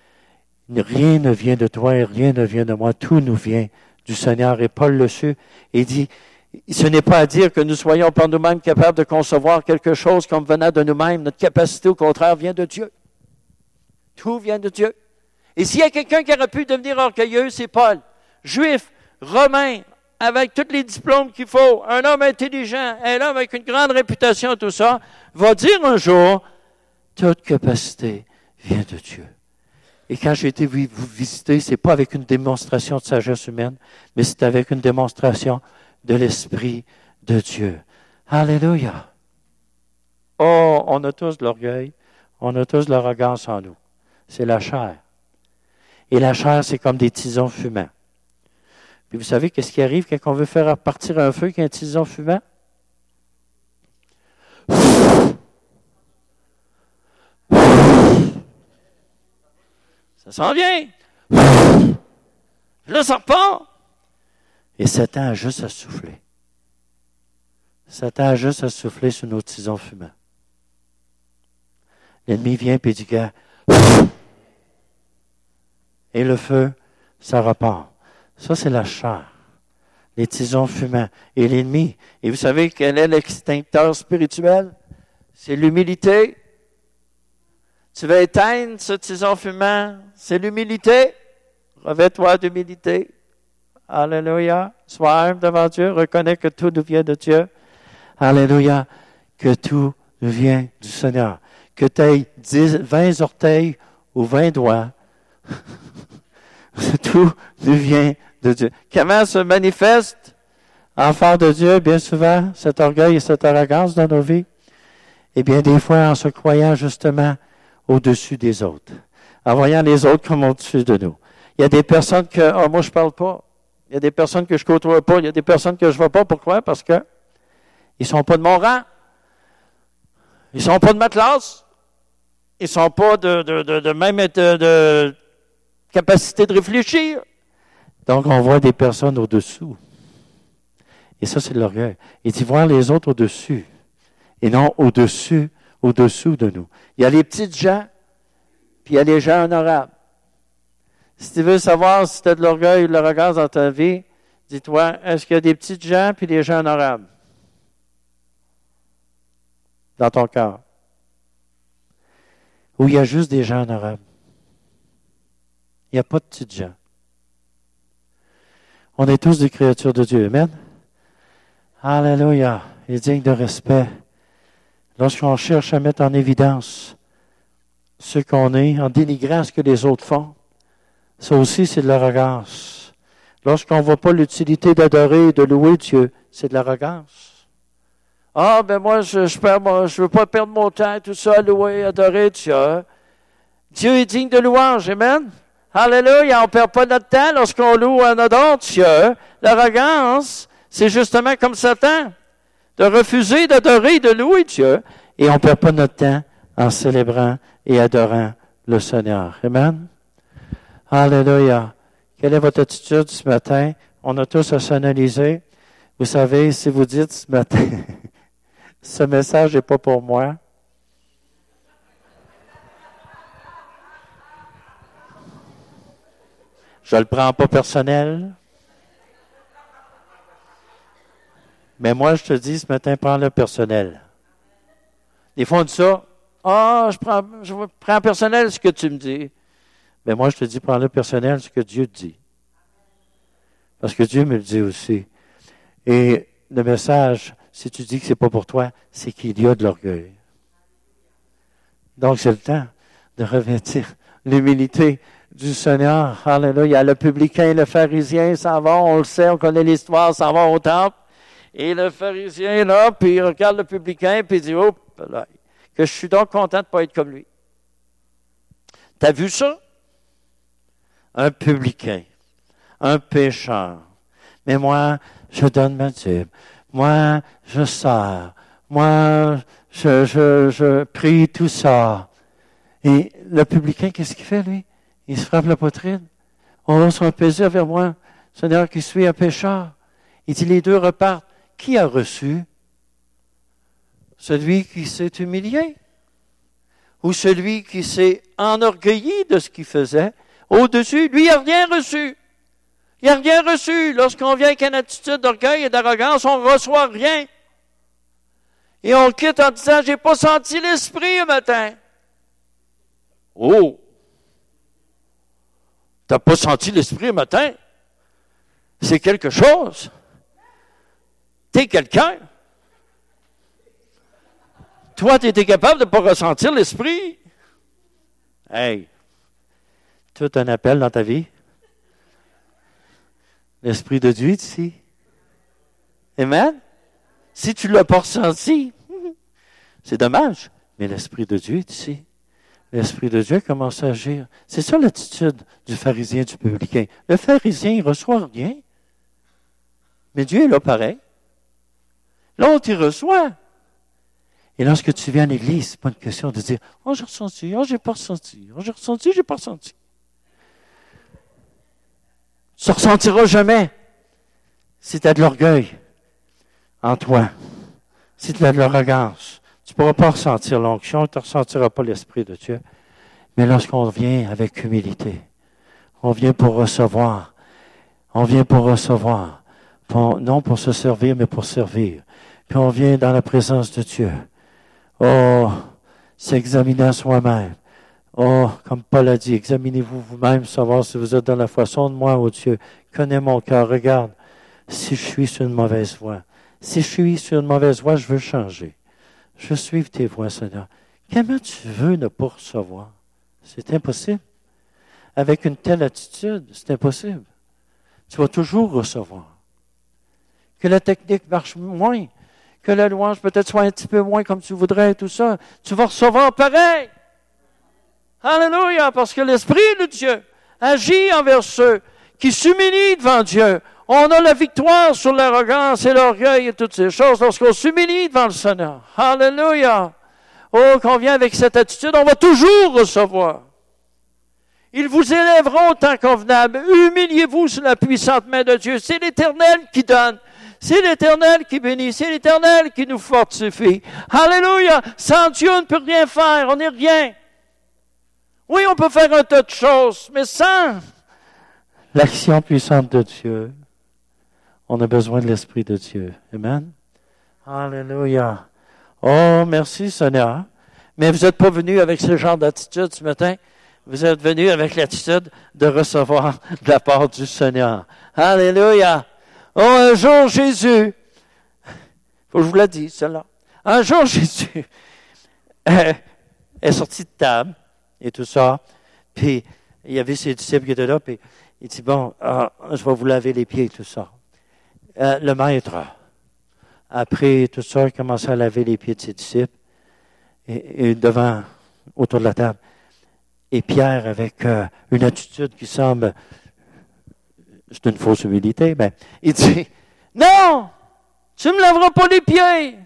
Rien ne vient de toi et rien ne vient de moi. Tout nous vient du Seigneur. Et Paul le sut et dit, ce n'est pas à dire que nous soyons par nous-mêmes capables de concevoir quelque chose comme venant de nous-mêmes. Notre capacité, au contraire, vient de Dieu. Tout vient de Dieu. Et s'il y a quelqu'un qui aurait pu devenir orgueilleux, c'est Paul. Juif, romain, avec tous les diplômes qu'il faut, un homme intelligent, un homme avec une grande réputation, tout ça, va dire un jour, toute capacité vient de Dieu. Et quand j'ai été vous visiter, c'est pas avec une démonstration de sagesse humaine, mais c'est avec une démonstration de l'Esprit de Dieu. Alléluia! Oh, on a tous de l'orgueil, on a tous de l'arrogance en nous. C'est la chair. Et la chair, c'est comme des tisons fumants. Puis vous savez qu'est-ce qui arrive quand on veut faire partir un feu qu'un tison fumant? Ça s'en vient. Là, ça repart. Et Satan a juste à souffler. Satan a juste à souffler sur nos tisons fumants. L'ennemi vient et dit, gars, et le feu, ça repart. Ça, c'est la chair. Les tisons fumants. Et l'ennemi. Et vous savez quel est l'extincteur spirituel? C'est l'humilité. Tu veux éteindre ce tison fumant? C'est l'humilité. Revêt-toi d'humilité. Alléluia. Sois humble devant Dieu. Reconnais que tout nous vient de Dieu. Alléluia. Que tout nous vient du Seigneur. Que tu aies 20 orteils ou 20 doigts. Tout nous vient de Dieu. Comment se manifeste, enfant de Dieu, bien souvent, cet orgueil et cette arrogance dans nos vies? Eh bien, des fois, en se croyant justement au-dessus des autres, en voyant les autres comme au-dessus de nous. Il y a des personnes que, moi, je parle pas. Il y a des personnes que je côtoie pas. Il y a des personnes que je vois pas. Pourquoi? Parce que ils sont pas de mon rang. Ils sont pas de ma classe. Ils sont pas de même de capacité de réfléchir. Donc, on voit des personnes au-dessous. Et ça, c'est de l'orgueil. Et d'y voir les autres au-dessus. Et non au-dessous de nous. Il y a les petites gens, puis il y a les gens honorables. Si tu veux savoir si tu as de l'orgueil ou de l'arrogance dans ta vie, dis-toi, est-ce qu'il y a des petites gens puis des gens honorables dans ton cœur? Ou il y a juste des gens honorables? Il n'y a pas de petites gens. On est tous des créatures de Dieu. Amen? Alléluia. Il est digne de respect. Lorsqu'on cherche à mettre en évidence ce qu'on est, en dénigrant ce que les autres font, ça aussi, c'est de l'arrogance. Lorsqu'on ne voit pas l'utilité d'adorer et de louer Dieu, c'est de l'arrogance. Ah, ben moi, je veux pas perdre mon temps, tout ça, à louer, adorer Dieu. Dieu est digne de louange. Amen? Alléluia, on ne perd pas notre temps lorsqu'on loue un adore Dieu. L'arrogance, c'est justement comme Satan, de refuser d'adorer et de louer Dieu. Et on ne perd pas notre temps en célébrant et adorant le Seigneur. Amen? Alléluia. Quelle est votre attitude ce matin? On a tous à s'analyser. Vous savez, si vous dites ce matin, ce message n'est pas pour moi, Je ne le prends pas personnel. Mais moi, je te dis ce matin, prends-le personnel. Des fois, on dit ça. Je prends personnel ce que tu me dis. Mais moi, je te dis, prends-le personnel ce que Dieu te dit. Parce que Dieu me le dit aussi. Et le message, si tu dis que ce n'est pas pour toi, c'est qu'il y a de l'orgueil. Donc, c'est le temps de revêtir l'humilité du Seigneur. Alléluia. Le publicain et le pharisien s'en vont, on le sait, on connaît l'histoire, s'en vont au temple. Et le pharisien est là, puis il regarde le publicain, puis il dit, oh, là, que je suis donc content de ne pas être comme lui. T'as vu ça? Un publicain, un pécheur. Mais moi, je donne ma dîme. Moi, je sers. Moi, je prie tout ça. Et le publicain, qu'est-ce qu'il fait, lui? Il se frappe la poitrine. On va son plaisir vers moi, Seigneur, qui suis un pécheur. Il dit, les deux repartent. Qui a reçu? Celui qui s'est humilié? Ou celui qui s'est enorgueilli de ce qu'il faisait? Au-dessus, lui, il n'a rien reçu. Il n'a rien reçu. Lorsqu'on vient avec une attitude d'orgueil et d'arrogance, on ne reçoit rien. Et on quitte en disant, j'ai pas senti l'esprit un matin. Oh! T'as pas senti l'esprit un matin? C'est quelque chose. T'es quelqu'un. Toi, tu étais capable de ne pas ressentir l'esprit. Hey! Tout un appel dans ta vie. L'Esprit de Dieu est ici. Amen? Si tu ne l'as pas ressenti, c'est dommage, mais l'Esprit de Dieu est ici. L'Esprit de Dieu commence à agir. C'est ça l'attitude du pharisien, du publicain. Le pharisien, il ne reçoit rien. Mais Dieu est là pareil. L'autre, il reçoit. Et lorsque tu viens à l'église, ce n'est pas une question de dire « Oh, j'ai ressenti, oh, j'ai pas ressenti, oh, j'ai ressenti, j'ai pas ressenti. » Tu ne ressentiras jamais si tu as de l'orgueil en toi, si tu as de l'arrogance. Tu ne pourras pas ressentir l'onction, tu ne ressentiras pas l'Esprit de Dieu. Mais lorsqu'on vient avec humilité, on vient pour recevoir, non pour se servir, mais pour servir. Puis on vient dans la présence de Dieu. Oh, s'examiner soi-même. Oh, comme Paul a dit, examinez-vous vous-même, savoir si vous êtes dans la foi. Sonde-moi, ô Dieu, connais mon cœur, regarde si je suis sur une mauvaise voie. Si je suis sur une mauvaise voie, je veux changer. Je veux suivre tes voies, Seigneur. Comment tu veux ne pas recevoir? C'est impossible. Avec une telle attitude, c'est impossible. Tu vas toujours recevoir. Que la technique marche moins, que la louange peut-être soit un petit peu moins comme tu voudrais, tout ça, tu vas recevoir pareil. Alléluia, parce que l'Esprit de Dieu agit envers ceux qui s'humilient devant Dieu. On a la victoire sur l'arrogance et l'orgueil et toutes ces choses lorsqu'on s'humilie devant le Seigneur. Alléluia. Oh, qu'on vient avec cette attitude, on va toujours recevoir. Ils vous élèveront au temps convenable. Humiliez-vous sous la puissante main de Dieu. C'est l'Éternel qui donne. C'est l'Éternel qui bénit. C'est l'Éternel qui nous fortifie. Alléluia. Sans Dieu, on ne peut rien faire. On n'est rien. Oui, on peut faire un tas de choses, mais sans l'action puissante de Dieu, on a besoin de l'Esprit de Dieu. Amen. Alléluia. Oh, merci Seigneur. Mais vous n'êtes pas venu avec ce genre d'attitude ce matin. Vous êtes venu avec l'attitude de recevoir de la part du Seigneur. Alléluia. Oh, un jour Jésus, faut que je vous la dise, celle-là. Un jour Jésus est sorti de table et tout ça. Puis il y avait ses disciples qui étaient là, puis il dit, bon, je vais vous laver les pieds et tout ça. Le maître, après tout ça, il commençait à laver les pieds de ses disciples et autour de la table. Et Pierre, avec une attitude qui semble, c'est une fausse humilité, ben, il dit, non, tu ne me laveras pas les pieds.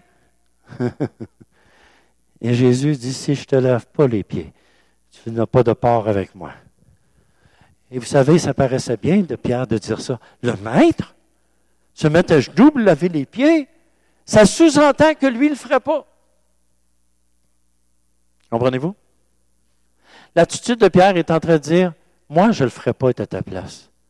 Et Jésus dit, si je ne te lave pas les pieds, tu n'as pas de part avec moi. Et vous savez, ça paraissait bien de Pierre de dire ça. Le maître se met à genoux pour laver les pieds, ça sous-entend que lui ne le ferait pas. Comprenez-vous? L'attitude de Pierre est en train de dire, moi, je ne le ferai pas être à ta place.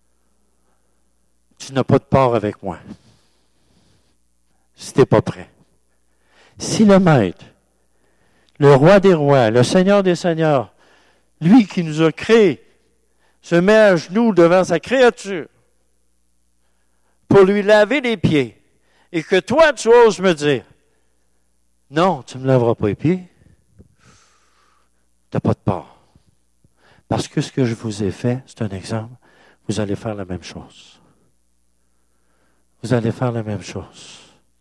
tu n'as pas de part avec moi. Si tu n'es pas prêt. Si le Maître, le Roi des rois, le Seigneur des seigneurs, lui qui nous a créés, se met à genoux devant sa créature pour lui laver les pieds, et que toi, tu oses me dire, non, tu ne me laveras pas les pieds, tu n'as pas de part. Parce que ce que je vous ai fait, c'est un exemple, vous allez faire la même chose. Vous allez faire la même chose.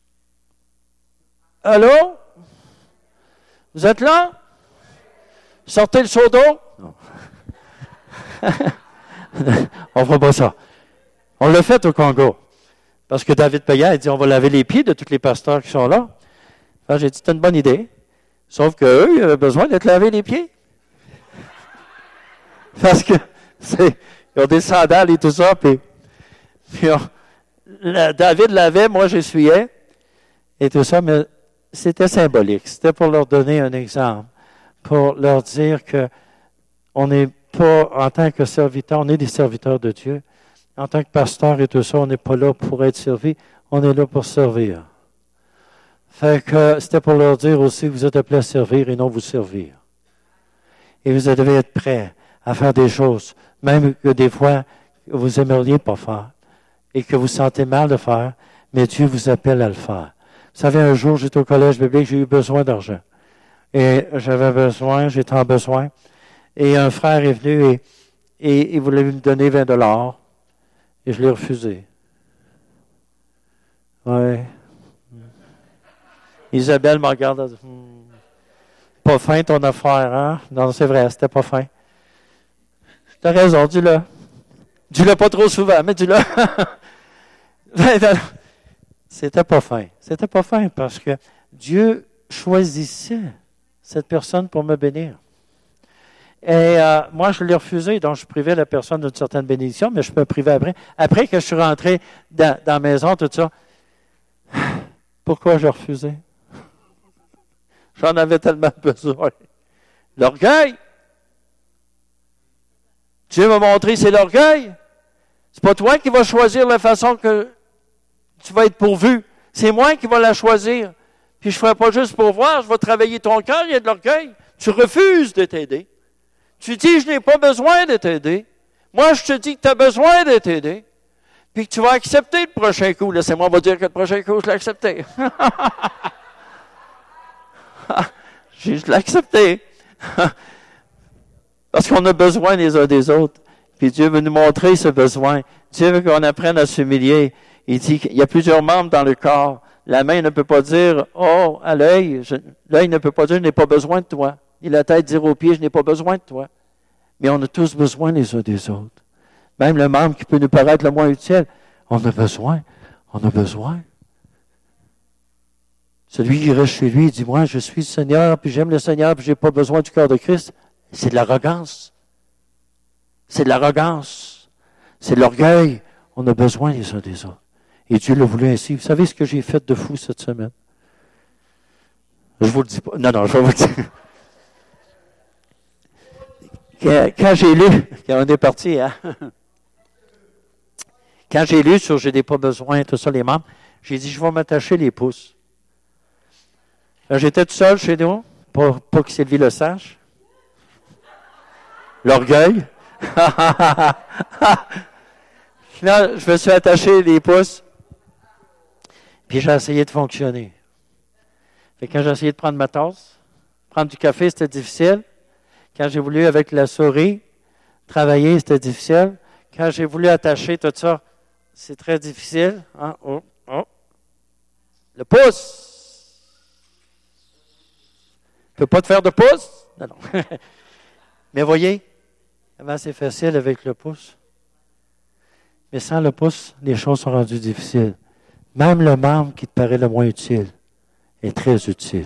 Allô? Vous êtes là? Sortez le seau d'eau? Non. On fera pas ça. On l'a fait au Congo. Parce que David Payet a dit, on va laver les pieds de tous les pasteurs qui sont là. Alors, j'ai dit, c'est une bonne idée. Sauf qu'eux, ils avaient besoin d'être lavés les pieds. Parce que, ils ont des sandales et tout ça, puis David lavait, moi j'essuyais, et tout ça, mais c'était symbolique. C'était pour leur donner un exemple, pour leur dire que on n'est pas, en tant que serviteur, on est des serviteurs de Dieu. En tant que pasteur et tout ça, on n'est pas là pour être servi, on est là pour servir. Fait que c'était pour leur dire aussi que vous êtes appelés à servir et non vous servir. Et vous devez être prêts à faire des choses, même que des fois, vous aimeriez pas faire, et que vous sentez mal de faire, mais Dieu vous appelle à le faire. Vous savez, un jour, j'étais au collège biblique, j'ai eu besoin d'argent. Et j'étais en besoin. Et un frère est venu et il voulait me donner 20 $. Et je l'ai refusé. Ouais. Isabelle me regarde, elle dit, pas fin ton affaire, hein? Non, c'est vrai, c'était pas fin. T'as raison, dis-le. Dis-le pas trop souvent, mais dis-le. C'était pas fin. C'était pas fin parce que Dieu choisissait cette personne pour me bénir. Et moi, je l'ai refusé, donc je privais la personne d'une certaine bénédiction, mais je peux priver après. Après que je suis rentré dans la maison, tout ça, pourquoi j'ai refusé? J'en avais tellement besoin. L'orgueil. Dieu m'a montré, c'est l'orgueil. C'est pas toi qui vas choisir la façon que tu vas être pourvu. C'est moi qui vais la choisir. Puis je ne ferai pas juste pour voir, je vais travailler ton cœur, il y a de l'orgueil. Tu refuses de t'aider. Tu dis, je n'ai pas besoin de t'aider. Moi, je te dis que tu as besoin de t'aider. Puis que tu vas accepter le prochain coup. Laissez-moi vous dire que le prochain coup, je l'ai accepté. Je l'ai accepté. Parce qu'on a besoin les uns des autres. Puis Dieu veut nous montrer ce besoin. Dieu veut qu'on apprenne à s'humilier. Il dit qu'il y a plusieurs membres dans le corps. La main ne peut pas dire, oh, à l'œil. L'œil ne peut pas dire, je n'ai pas besoin de toi. Et la tête dire aux pieds, je n'ai pas besoin de toi. Mais on a tous besoin les uns des autres. Même le membre qui peut nous paraître le moins utile, on a besoin. On a besoin. Celui qui reste chez lui, il dit, moi, je suis le Seigneur, puis j'aime le Seigneur, puis je n'ai pas besoin du cœur de Christ. C'est de l'arrogance. C'est de l'arrogance. C'est de l'orgueil. On a besoin les uns des autres. Et Dieu l'a voulu ainsi. Vous savez ce que j'ai fait de fou cette semaine? Je vous le dis pas. Non, je vais vous le dire. Quand j'ai lu, quand on est parti, hein? Quand j'ai lu sur « Je n'ai pas besoin », tout ça, les membres, j'ai dit « Je vais m'attacher les pouces ». J'étais tout seul chez nous, pas que Sylvie le sache. L'orgueil. Là, je me suis attaché les pouces, puis j'ai essayé de fonctionner. Fait que quand j'ai essayé de prendre ma tasse, prendre du café, c'était difficile. Quand j'ai voulu, avec la souris, travailler, c'était difficile. Quand j'ai voulu attacher tout ça, c'est très difficile. Hein? Oh. Le pouce. Je ne peux pas te faire de pouce? Non. Mais voyez, avant c'est facile avec le pouce. Mais sans le pouce, les choses sont rendues difficiles. Même le membre qui te paraît le moins utile est très utile.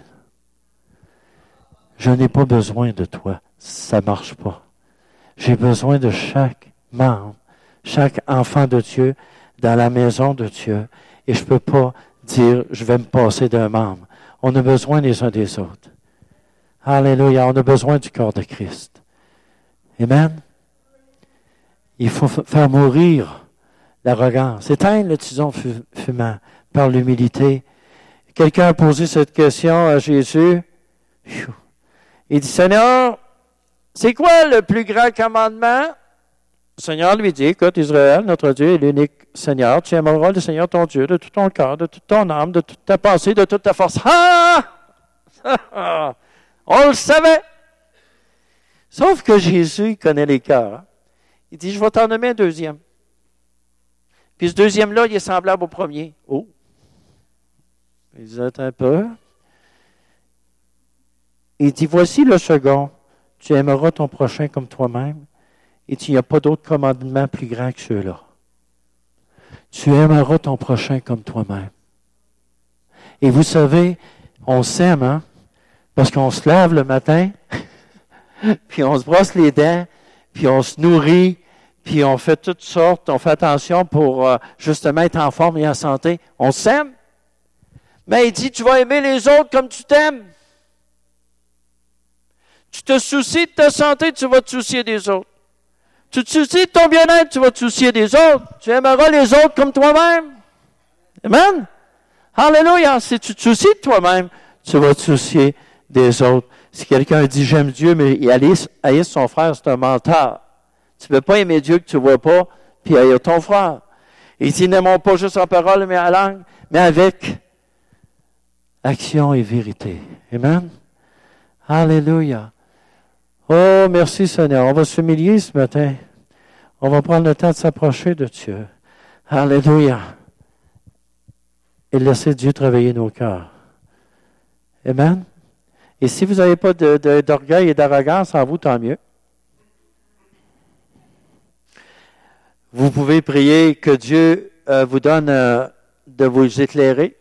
Je n'ai pas besoin de toi. Ça ne marche pas. J'ai besoin de chaque membre, chaque enfant de Dieu dans la maison de Dieu. Et je ne peux pas dire, je vais me passer d'un membre. On a besoin les uns des autres. Alléluia. On a besoin du corps de Christ. Amen. Il faut faire mourir l'arrogance. Éteindre le tison fumant par l'humilité. Quelqu'un a posé cette question à Jésus. Il dit, Seigneur, c'est quoi le plus grand commandement? Le Seigneur lui dit, écoute, Israël, notre Dieu est l'unique Seigneur. Tu aimeras le Seigneur ton Dieu de tout ton cœur, de toute ton âme, de toute ta pensée, de toute ta force. Ah! On le savait. Sauf que Jésus, il connaît les cœurs. Il dit, je vais t'en nommer un deuxième. Puis ce deuxième-là, il est semblable au premier. Oh! Il dit, attends un peu. Il dit, voici le second. Tu aimeras ton prochain comme toi-même. Et il n'y a pas d'autre commandement plus grand que ceux-là. Tu aimeras ton prochain comme toi-même. Et vous savez, on s'aime, hein? Parce qu'on se lave le matin, puis on se brosse les dents, puis on se nourrit, puis on fait toutes sortes, on fait attention pour justement être en forme et en santé. On s'aime. Mais il dit, tu vas aimer les autres comme tu t'aimes. Tu te soucies de ta santé, tu vas te soucier des autres. Tu te soucies de ton bien-être, tu vas te soucier des autres. Tu aimeras les autres comme toi-même. Amen? Alléluia! Si tu te soucies de toi-même, tu vas te soucier des autres. Si quelqu'un dit « j'aime Dieu », mais il haït son frère, c'est un menteur. Tu ne peux pas aimer Dieu que tu ne vois pas, puis haïr ton frère. Il dit « n'aimons pas juste en parole, mais en langue, mais avec action et vérité. » Amen? Alléluia! Oh, merci Seigneur. On va s'humilier ce matin. On va prendre le temps de s'approcher de Dieu. Alléluia. Et laisser Dieu travailler nos cœurs. Amen. Et si vous n'avez pas d'orgueil et d'arrogance en vous, tant mieux. Vous pouvez prier que Dieu vous donne de vous éclairer.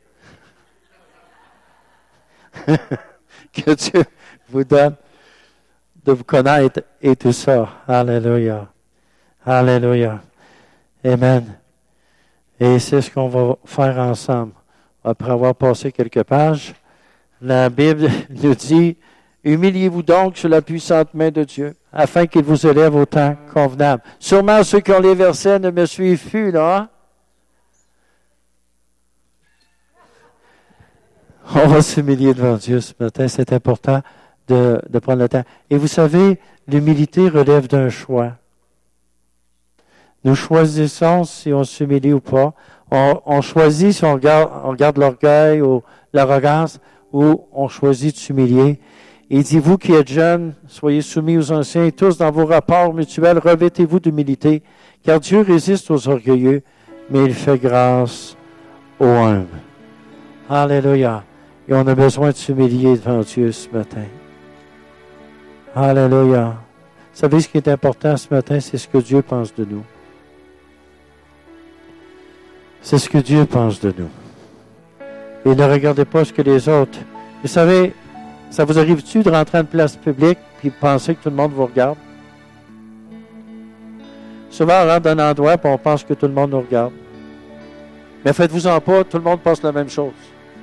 Que Dieu vous donne de vous connaître et tout ça. Alléluia. Alléluia. Amen. Et c'est ce qu'on va faire ensemble. Après avoir passé quelques pages, la Bible nous dit, humiliez-vous donc sous la puissante main de Dieu, afin qu'il vous élève au temps convenable. Sûrement ceux qui ont les versets ne me suivent plus, là. Hein? On va s'humilier devant Dieu ce matin. C'est important de prendre le temps. Et vous savez, l'humilité relève d'un choix. Nous choisissons si on s'humilie ou pas. On choisit si on garde l'orgueil ou l'arrogance, ou on choisit de s'humilier. Il dit, vous qui êtes jeunes, soyez soumis aux anciens, et tous dans vos rapports mutuels, revêtez-vous d'humilité, car Dieu résiste aux orgueilleux, mais il fait grâce aux humbles. Alléluia. Et on a besoin de s'humilier devant Dieu ce matin. Alléluia. Vous savez ce qui est important ce matin, c'est ce que Dieu pense de nous. C'est ce que Dieu pense de nous. Et ne regardez pas ce que les autres. Vous savez, ça vous arrive-tu de rentrer à une place publique et penser que tout le monde vous regarde? Souvent, on rentre dans un endroit et on pense que tout le monde nous regarde. Mais faites-vous-en pas, tout le monde pense la même chose.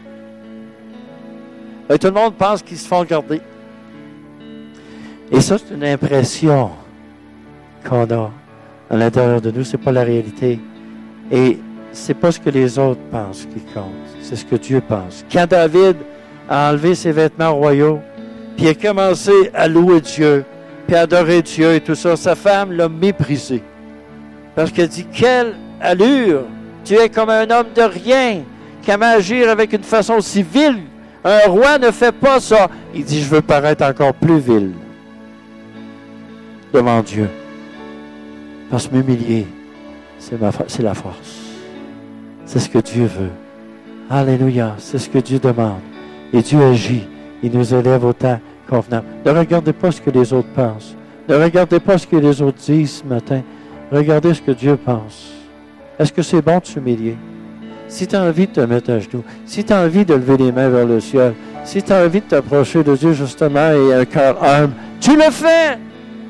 Et tout le monde pense qu'ils se font regarder. Et ça, c'est une impression qu'on a à l'intérieur de nous. C'est pas la réalité. Et c'est pas ce que les autres pensent qui compte. C'est ce que Dieu pense. Quand David a enlevé ses vêtements royaux, puis a commencé à louer Dieu, puis à adorer Dieu et tout ça, sa femme l'a méprisé. Parce qu'elle dit, quelle allure! Tu es comme un homme de rien, qui aime agir avec une façon si vile. Un roi ne fait pas ça. Il dit, je veux paraître encore plus vil devant Dieu. Parce que m'humilier, c'est la force. C'est ce que Dieu veut. Alléluia. C'est ce que Dieu demande. Et Dieu agit. Il nous élève au temps convenable. Ne regardez pas ce que les autres pensent. Ne regardez pas ce que les autres disent ce matin. Regardez ce que Dieu pense. Est-ce que c'est bon de s'humilier? Si tu as envie de te mettre à genoux, si tu as envie de lever les mains vers le ciel, si tu as envie de t'approcher de Dieu justement et un cœur humble, tu le fais!